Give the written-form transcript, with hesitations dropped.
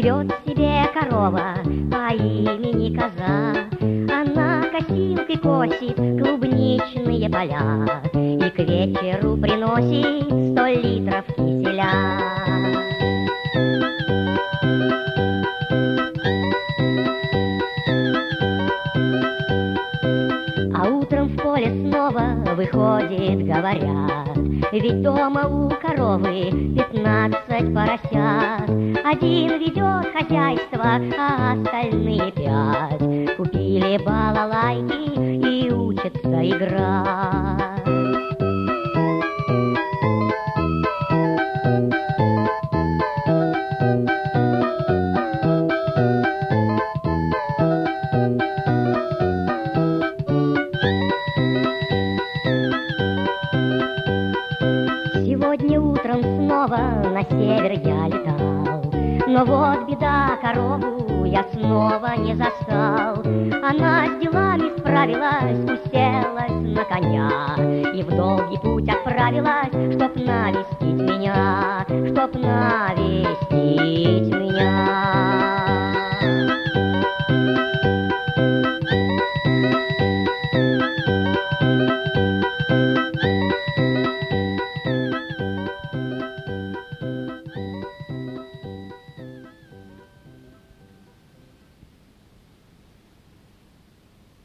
Живет себе корова по имени Коза. Она косилкой косит клубничные поля и к вечеру приносит 100 литров киселя. А утром в поле снова выходит, говорят, ведь дома у коровы 15 поросят. Один ведет хозяйство, а остальные 5 купили балалайки и учатся играть. Сегодня утром снова на север я летал, но вот беда, корову я снова не застал. Она с делами справилась, уселась на коня и в долгий путь отправилась, чтоб навестить меня, чтоб навестить меня.